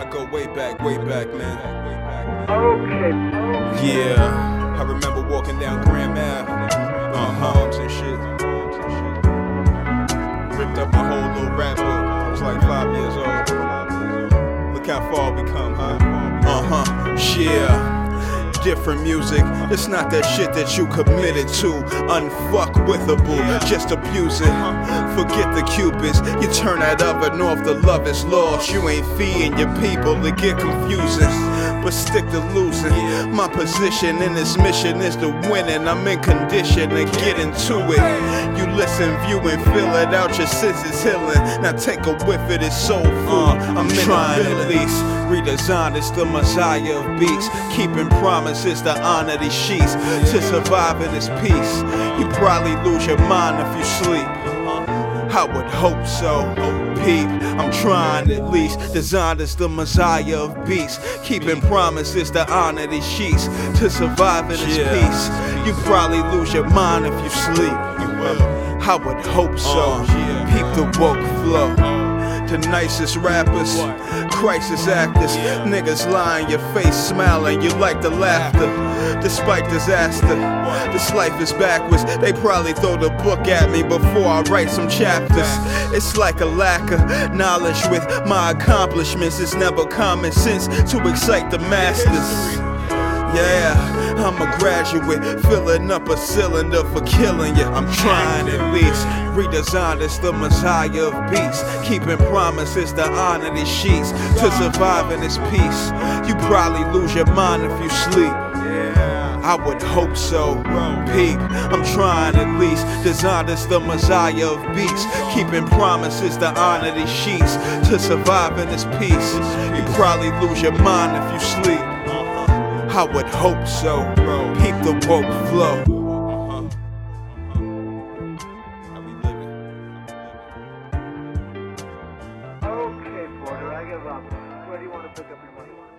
I go way back, man. Okay. Yeah, I remember walking down Grand Ave, arms and shit. Ripped up my whole little rap book. I was like 5 years old. Look how far we come, huh? Yeah. Different music, it's not that shit that you committed to. Unfuckwithable, just abuse it. Forget the cupids, you turn that oven off, the love is lost. You ain't feeding your people, it get confusing. But stick to losing. My position in this mission is to win, and I'm in condition to get into it. You listen, view, and feel it out, your senses healing. Now take a whiff of this soul food. I'm trying at least. Redesign is the messiah of beats. Keeping promises to honor these sheets. To survive in this peace, you probably lose your mind if you sleep. I would hope so, peep. I'm trying at least. Designed as the messiah of beats. Keeping promises to honor these sheets. To survive in this peace, you probably lose your mind if you sleep. I would hope so. Peep the woke flow. The nicest rappers, crisis actors, niggas lie in your face, smiling, you like the laughter. Despite disaster, this life is backwards. They probably throw the book at me before I write some chapters. It's like a lack of knowledge with my accomplishments. It's never common sense to excite the masters. Yeah, I'm a graduate, filling up a cylinder for killing you. I'm trying at least. Redesigned as the messiah of beats. Keeping promises to honor these sheets. To survive in this peace, you probably lose your mind if you sleep. I would hope so, peep. I'm trying at least. Designed as the messiah of beats. Keeping promises to honor these sheets. To survive in this peace, you probably lose your mind if you sleep. I would hope so, peep the woke flow. Okay, Porter, I give up. Where do you want to pick up your money?